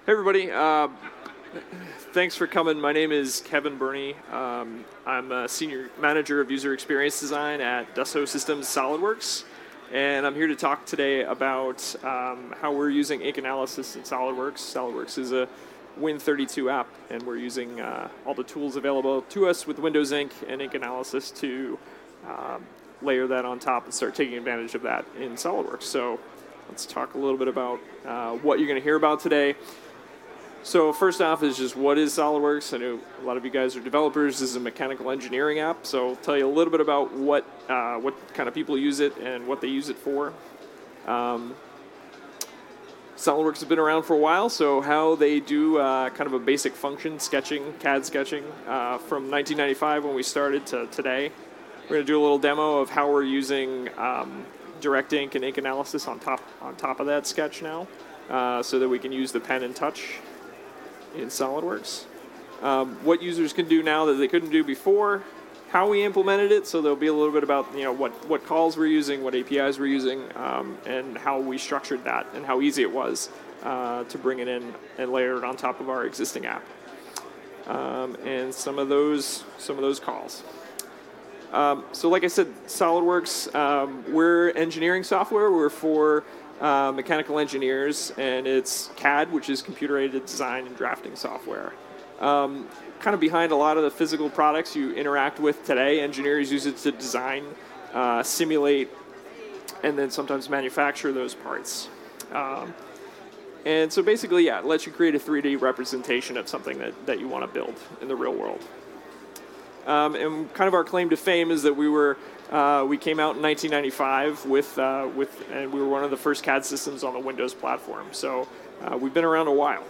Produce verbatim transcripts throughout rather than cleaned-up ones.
Hey everybody, uh, thanks for coming. My name is Kevin Burney. Um, I'm a Senior Manager of User Experience Design at Dassault Systems SolidWorks, and I'm here to talk today about um, how we're using ink analysis in SolidWorks. SolidWorks is a Win thirty-two app, and we're using uh, all the tools available to us with Windows Ink and ink analysis to um, layer that on top and start taking advantage of that in SolidWorks. So let's talk a little bit about uh, what you're going to hear about today. So first off is just what is SolidWorks. I know a lot of you guys are developers. This is a mechanical engineering app, so I'll tell you a little bit about what uh, what kind of people use it and what they use it for. Um, SolidWorks has been around for a while, so how they do uh, kind of a basic function, sketching, C A D sketching, uh, from nineteen ninety-five when we started to today. We're going to do a little demo of how we're using um, direct ink and ink analysis on top on top of that sketch now, uh, so that we can use the pen and touch in SolidWorks. Um, what users can do now that they couldn't do before, how we implemented it, so there'll be a little bit about you know what, what calls we're using, what A P Is we're using, um, and how we structured that, and how easy it was uh, to bring it in and layer it on top of our existing app. Um, and some of those some of those calls. Um, so like I said, SolidWorks, um, we're engineering software. We're for Uh, mechanical engineers, and it's C A D, which is computer-aided design and drafting software. Um, kind of behind a lot of the physical products you interact with today, engineers use it to design, uh, simulate, and then sometimes manufacture those parts. Um, and so basically, yeah, it lets you create a three D representation of something that, that you want to build in the real world. Um, and kind of our claim to fame is that we were uh, we came out in nineteen ninety-five with uh, with and we were one of the first C A D systems on the Windows platform. So uh, we've been around a while.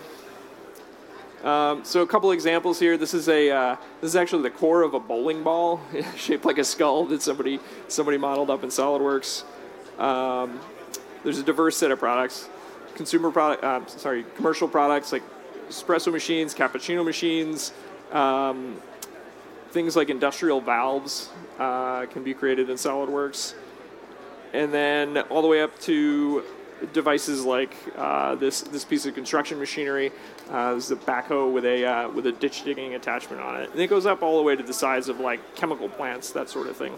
Um, so a couple examples here. This is a uh, this is actually the core of a bowling ball shaped like a skull that somebody somebody modeled up in SolidWorks. Um, there's a diverse set of products, consumer product, uh, sorry, commercial products like espresso machines, cappuccino machines. Um, Things like industrial valves uh, can be created in SolidWorks. And then all the way up to devices like uh, this this piece of construction machinery. Uh, this is a backhoe with a uh, with a ditch digging attachment on it. And it goes up all the way to the size of like chemical plants, that sort of thing.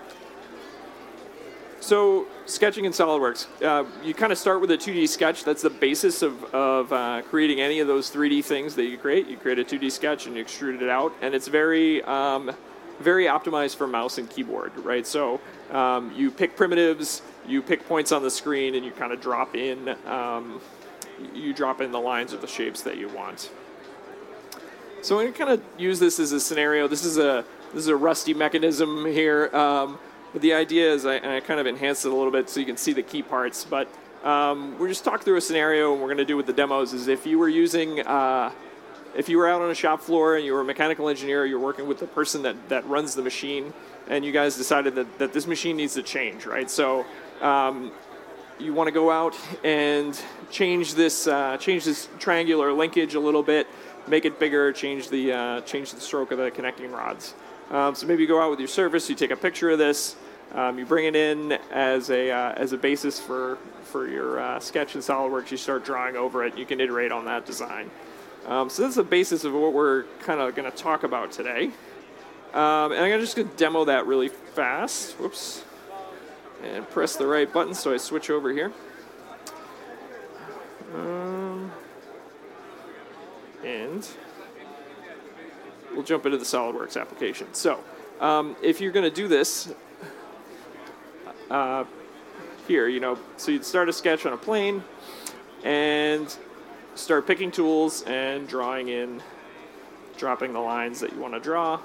So sketching in SolidWorks, uh, you kind of start with a two D sketch. That's the basis of, of uh, creating any of those three D things that you create. You create a two D sketch and you extrude it out, and it's very, um, very optimized for mouse and keyboard, right? So um, you pick primitives, you pick points on the screen, and you kind of drop in, um, you drop in the lines or the shapes that you want. So I'm going to kind of use this as a scenario. This is a this is a rusty mechanism here. Um, But the idea is, I, I kind of enhanced it a little bit so you can see the key parts. But um, we're just talking through a scenario, and we're going to do with the demos is if you were using, uh, if you were out on a shop floor and you were a mechanical engineer, you're working with the person that, that runs the machine, and you guys decided that, that this machine needs to change, right? So um, you want to go out and change this, uh, change this triangular linkage a little bit, make it bigger, change the, uh, change the stroke of the connecting rods. Um, so maybe you go out with your surface, you take a picture of this, um, you bring it in as a uh, as a basis for for your uh, sketch in SolidWorks. You start drawing over it. You can iterate on that design. Um, so this is the basis of what we're kind of going to talk about today. Um, and I'm gonna just going to demo that really fast. Whoops. And press the right button so I switch over here. Um, and we'll jump into the SolidWorks application. So um, if you're going to do this uh, here, you know, so you'd start a sketch on a plane and start picking tools and drawing in, dropping the lines that you want to draw.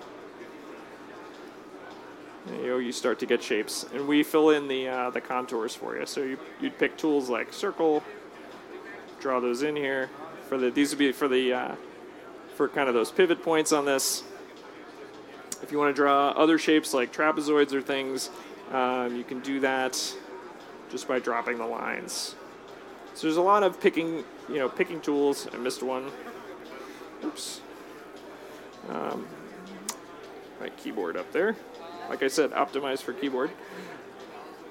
And, you know, you start to get shapes, and we fill in the uh, the contours for you. So you, you'd pick tools like circle, draw those in here. For the these would be for the uh, for kind of those pivot points on this. If you want to draw other shapes like trapezoids or things, um, you can do that just by dropping the lines. So there's a lot of picking, you know, picking tools. I missed one. Oops. Um, my keyboard up there. Like I said, optimized for keyboard.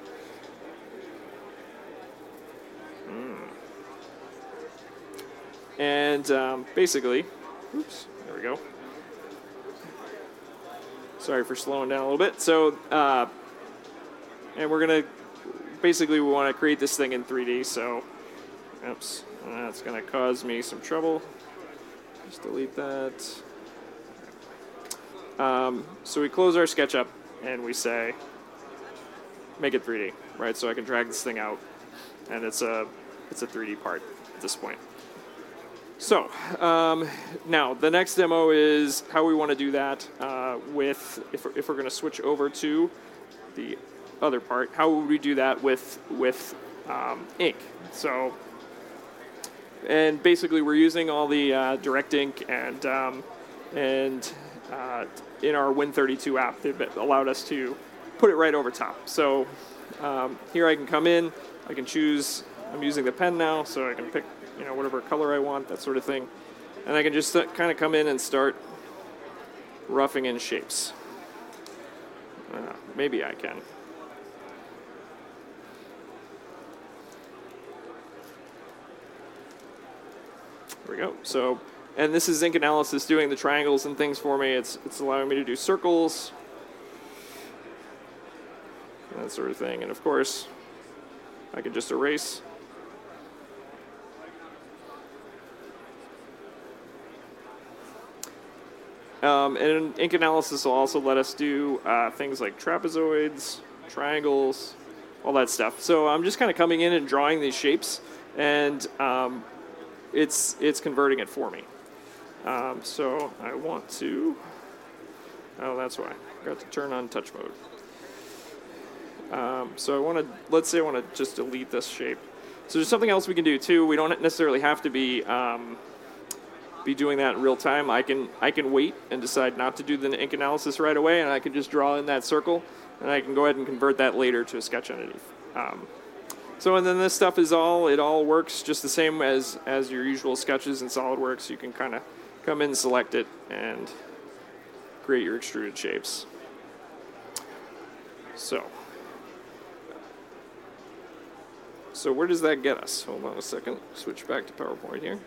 Mm. And um, basically, oops, there we go. Sorry for slowing down a little bit. So, uh, and we're going to, basically we want to create this thing in three D. So, oops, that's going to cause me some trouble. Just delete that. Um, so we close our SketchUp and we say, make it three D, right? So I can drag this thing out, and it's a it's a three D part at this point. So um, now the next demo is how we want to do that uh, with if we're, if we're going to switch over to the other part. How would we do that with with um, ink? So and basically we're using all the uh, direct ink and um, and uh, in our Win thirty-two app, it allowed us to put it right over top. So um, here I can come in, I can choose, I'm using the pen now, so I can pick, you know, whatever color I want, that sort of thing. And I can just uh, kind of come in and start roughing in shapes. Uh, maybe I can. There we go. So, and this is Ink Analysis doing the triangles and things for me. It's, it's allowing me to do circles, that sort of thing. And of course, I can just erase. Um, and Ink Analysis will also let us do uh, things like trapezoids, triangles, all that stuff. So I'm just kind of coming in and drawing these shapes, and um, it's it's converting it for me. Um, so I want to, oh, that's why. I forgot to turn on touch mode. Um, so I want to, let's say I want to just delete this shape. So there's something else we can do too. We don't necessarily have to be um, be doing that in real time. I can I can wait and decide not to do the ink analysis right away, and I can just draw in that circle, and I can go ahead and convert that later to a sketch entity. Um, so and then this stuff is all, it all works just the same as, as your usual sketches in SolidWorks. You can kind of come in, select it, and create your extruded shapes. So. So where does that get us? Hold on a second. Switch back to PowerPoint here.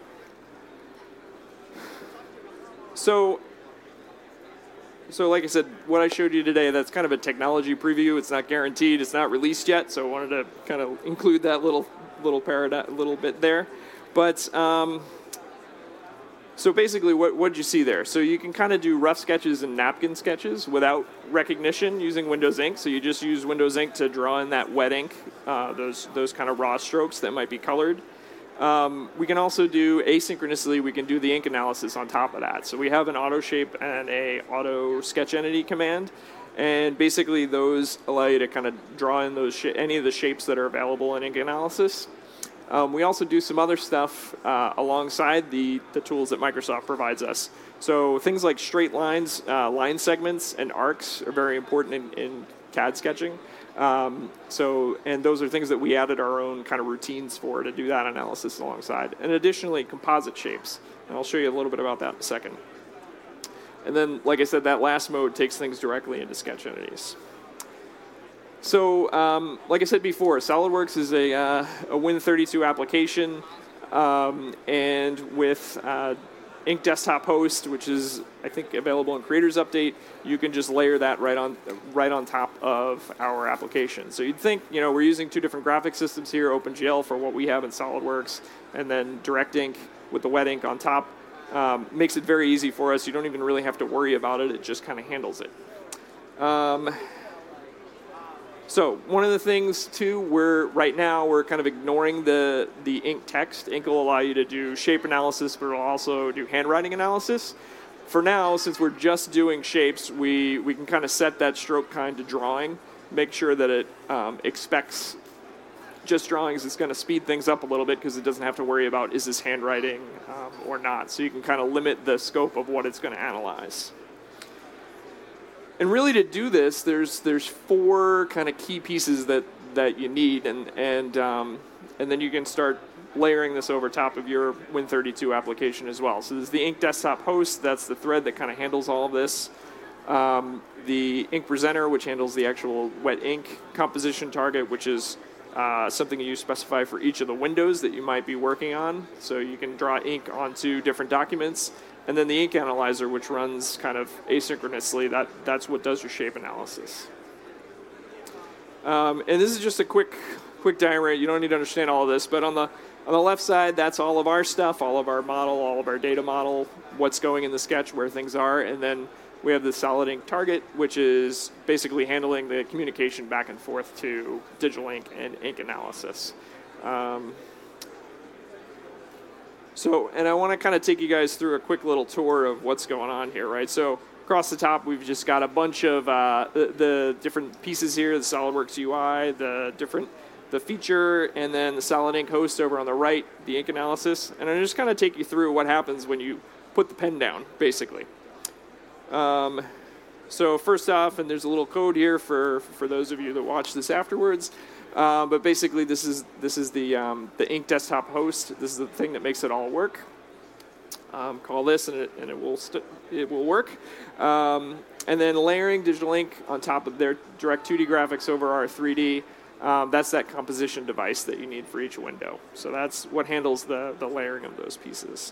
So, so like I said, what I showed you today, that's kind of a technology preview. It's not guaranteed. It's not released yet. So I wanted to kind of include that little little paradigm, little bit there. But um, so basically, what what did you see there? So you can kind of do rough sketches and napkin sketches without recognition using Windows Ink. So you just use Windows Ink to draw in that wet ink, uh, those those kind of raw strokes that might be colored. Um, we can also do asynchronously. We can do the ink analysis on top of that. So we have an auto shape and a auto sketch entity command, and basically those allow you to kind of draw in those sh- any of the shapes that are available in ink analysis. Um, we also do some other stuff uh, alongside the, the tools that Microsoft provides us. So things like straight lines, uh, line segments, and arcs are very important in, in C A D sketching. Um, so, and those are things that we added our own kind of routines for to do that analysis alongside. And additionally, composite shapes. And I'll show you a little bit about that in a second. And then, like I said, that last mode takes things directly into sketch entities. So, um, like I said before, SolidWorks is a, uh, a Win thirty-two application, um, and with uh, Ink Desktop Host, which is, I think, available in Creators Update, you can just layer that right on right on top of our application. So you'd think, you know, we're using two different graphic systems here, OpenGL for what we have in SolidWorks, and then Direct Ink with the wet ink on top. Um, makes it very easy for us. You don't even really have to worry about it. It just kind of handles it. Um, So one of the things too, we're right now we're kind of ignoring the the ink text. Ink will allow you to do shape analysis, but it'll also do handwriting analysis. For now, since we're just doing shapes, we we can kind of set that stroke kind to drawing. Make sure that it um, expects just drawings. It's going to speed things up a little bit because it doesn't have to worry about is this handwriting um, or not. So you can kind of limit the scope of what it's going to analyze. And really, to do this, there's there's four kind of key pieces that, that you need, and and um, and then you can start layering this over top of your Win thirty-two application as well. So there's the Ink Desktop Host. That's the thread that kind of handles all of this. Um, the Ink Presenter, which handles the actual wet ink composition target, which is uh, something you specify for each of the windows that you might be working on. So you can draw ink onto different documents. And then the ink analyzer, which runs kind of asynchronously, that, that's what does your shape analysis. Um, and this is just a quick quick diagram. You don't need to understand all of this, but on the on the left side, that's all of our stuff, all of our model, all of our data model, what's going in the sketch, where things are, and then we have the solid ink target, which is basically handling the communication back and forth to digital ink and ink analysis. Um, so, and I want to kind of take you guys through a quick little tour of what's going on here, right? So across the top, we've just got a bunch of uh, the, the different pieces here, the SolidWorks U I, the different the feature, and then the solid ink host over on the right, the ink analysis. And I'm just kind of take you through what happens when you put the pen down, basically. Um, so first off, and there's a little code here for, for those of you that watch this afterwards, uh, but basically this is this is the um, the ink desktop host. This is the thing that makes it all work. Um, call this and it, and it will st- it will work. Um, and then layering digital ink on top of their direct two D graphics over our three D. Um, that's that composition device that you need for each window. So that's what handles the, the layering of those pieces.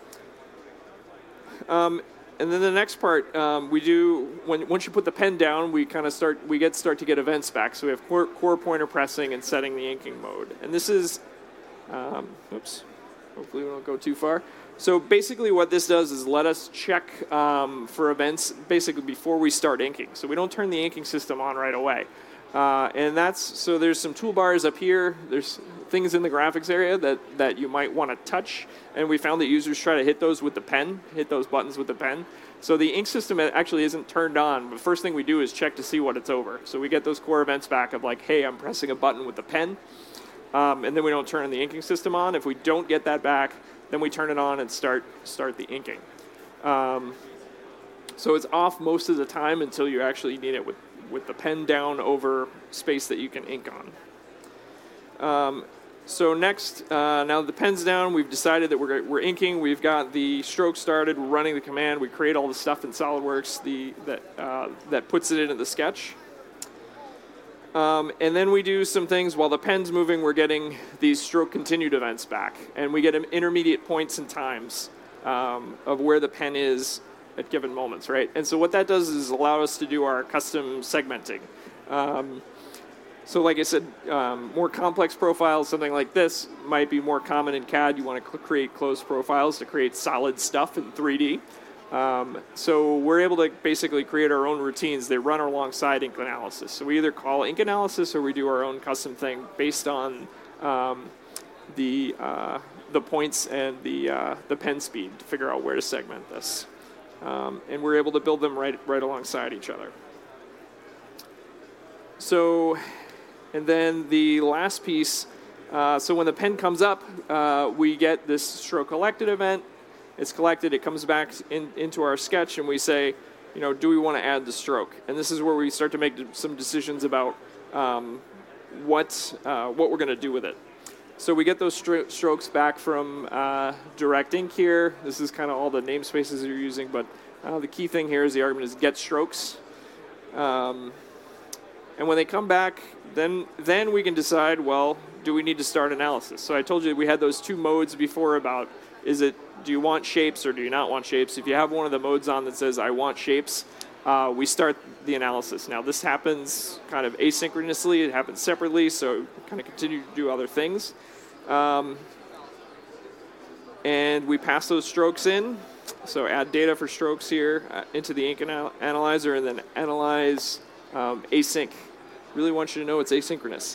Um, and then the next part, um, we do, when once you put the pen down, we kind of start, we get start to get events back. So we have core, core pointer pressing and setting the inking mode. And this is, um, oops, hopefully we don't go too far. So basically what this does is let us check um, for events basically before we start inking. So we don't turn the inking system on right away. Uh, and that's, so there's some toolbars up here. There's things in the graphics area that, that you might want to touch. And we found that users try to hit those with the pen, hit those buttons with the pen. So the ink system actually isn't turned on. The first thing we do is check to see what it's over. So we get those core events back of like, hey, I'm pressing a button with the pen. Um, and then we don't turn the inking system on. If we don't get that back, then we turn it on and start start the inking. Um, so it's off most of the time until you actually need it with, with the pen down over space that you can ink on. Um, so next, uh, now that the pen's down, we've decided that we're, we're inking. We've got the stroke started. We're running the command. We create all the stuff in SolidWorks the, that, uh, that puts it into the sketch. Um, and then we do some things while the pen's moving. We're getting these stroke continued events back, and we get intermediate points and times um, of where the pen is at given moments, right? And so what that does is allow us to do our custom segmenting. Um, so like I said, um, more complex profiles, something like this, might be more common in C A D. You want to cl- create closed profiles to create solid stuff in three D. Um, so we're able to basically create our own routines. They run alongside ink analysis. So we either call ink analysis or we do our own custom thing based on um, the uh, the points and the uh, the pen speed to figure out where to segment this. Um, and we're able to build them right right alongside each other. So, and then the last piece. Uh, so when the pen comes up, uh, we get this stroke collected event. It's collected, it comes back in, into our sketch, and we say, you know, do we want to add the stroke? And this is where we start to make some decisions about um, what uh, what we're going to do with it. So we get those stro- strokes back from uh, Direct Ink here. This is kind of all the namespaces you're using, but uh, the key thing here is the argument is get strokes. Um, and when they come back, then then we can decide, well, do we need to start analysis? So I told you we had those two modes before about, is it, do you want shapes or do you not want shapes? If you have one of the modes on that says I want shapes, uh, we start the analysis. Now this happens kind of asynchronously, it happens separately, so kind of continue to do other things. Um, and we pass those strokes in, so add data for strokes here uh, into the ink anal- analyzer and then analyze um, async. Really want you to know it's asynchronous.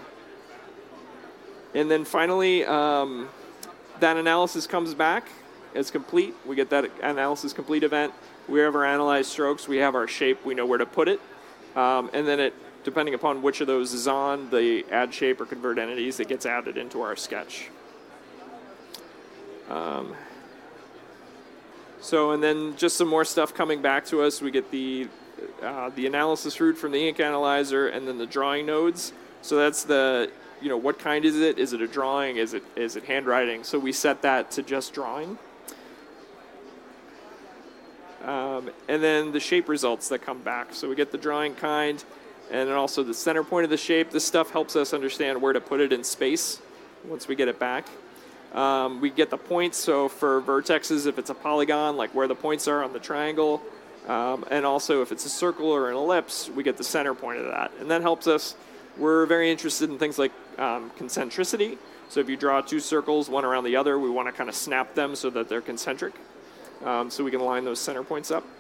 And then finally, um, that analysis comes back. It's complete. We get that analysis complete event. We ever analyze strokes, we have our shape. We know where to put it. Um, and then it, depending upon which of those is on, the add shape or convert entities, it gets added into our sketch. Um, so, and then just some more stuff coming back to us. We get the uh, the analysis route from the ink analyzer, and then the drawing nodes. So that's the, you know, what kind is it? Is it a drawing? Is it is it handwriting? So we set that to just drawing. Um, and then the shape results that come back. So we get the drawing kind, and then also the center point of the shape. This stuff helps us understand where to put it in space once we get it back. Um, we get the points, so for vertexes, if it's a polygon, like where the points are on the triangle, um, and also if it's a circle or an ellipse, we get the center point of that. And that helps us. We're very interested in things like um, concentricity. So if you draw two circles, one around the other, we want to kind of snap them so that they're concentric. Um, so we can line those center points up.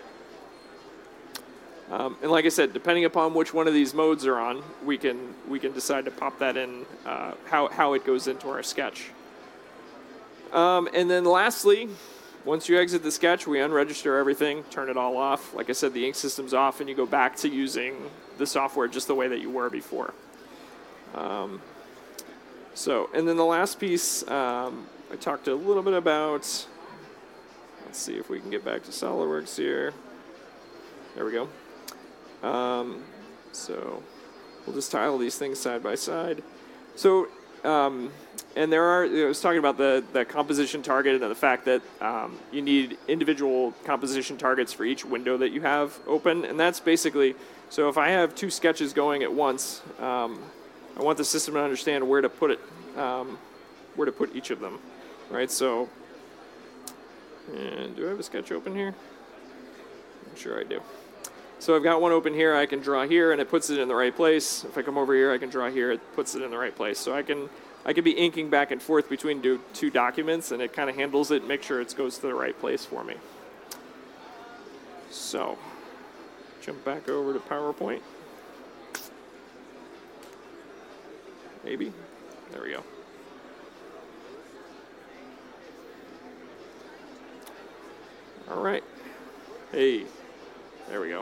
Um, and like I said, depending upon which one of these modes are on, we can we can decide to pop that in, uh, how, how it goes into our sketch. Um, and then lastly, once you exit the sketch, we unregister everything, turn it all off. Like I said, the ink system's off, and you go back to using the software just the way that you were before. Um, so, and then the last piece, um, I talked a little bit about, let's see if we can get back to SolidWorks here. There we go. Um, so we'll just tile these things side by side. So, um, and there are, I was talking about the, the composition target and the fact that um, you need individual composition targets for each window that you have open. And that's basically, so if I have two sketches going at once, um, I want the system to understand where to put it, um, where to put each of them, right? So, and do I have a sketch open here? I'm sure I do. So I've got one open here, I can draw here, and it puts it in the right place. If I come over here, I can draw here, it puts it in the right place. So I can I can be inking back and forth between do, two documents, and it kind of handles it, make sure it goes to the right place for me. So, jump back over to PowerPoint. Maybe. There we go. All right. Hey, there we go.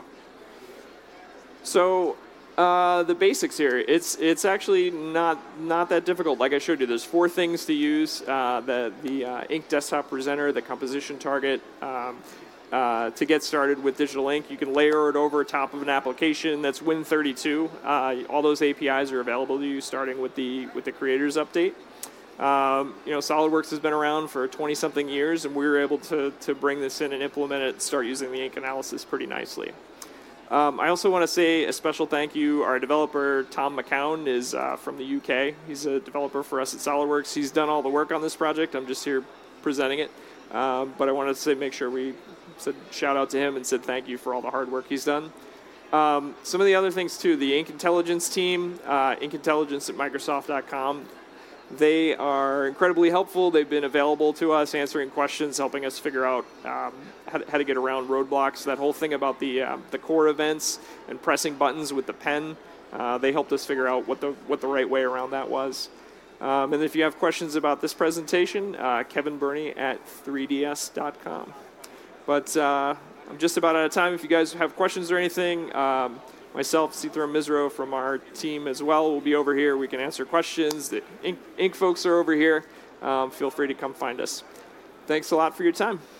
So uh, the basics here, it's it's actually not not that difficult. Like I showed you, there's four things to use: uh, the the uh, ink desktop presenter, the composition target. Um, uh, to get started with digital ink, you can layer it over top of an application that's Win thirty-two. Uh, all those A P Is are available to you starting with the with the Creators Update. Um, you know, SolidWorks has been around for twenty something years, and we were able to to bring this in and implement it and start using the ink analysis pretty nicely. Um, I also want to say a special thank you. Our developer, Tom McCown, is uh, from the U K. He's a developer for us at SolidWorks. He's done all the work on this project. I'm just here presenting it. Um, but I wanted to say, make sure we said shout out to him and said thank you for all the hard work he's done. Um, some of the other things, too, the Ink Intelligence team, uh, ink intelligence at microsoft dot com. They are incredibly helpful. They've been available to us, answering questions, helping us figure out um, how, to, how to get around roadblocks. That whole thing about the uh, the core events and pressing buttons with the pen, uh, they helped us figure out what the what the right way around that was. Um, and if you have questions about this presentation, uh, Kevin Burney at three D S dot com. But uh, I'm just about out of time. If you guys have questions or anything, um, myself, Seetharam Misro from our team as well will be over here. We can answer questions. The ink, ink folks are over here. Um, feel free to come find us. Thanks a lot for your time.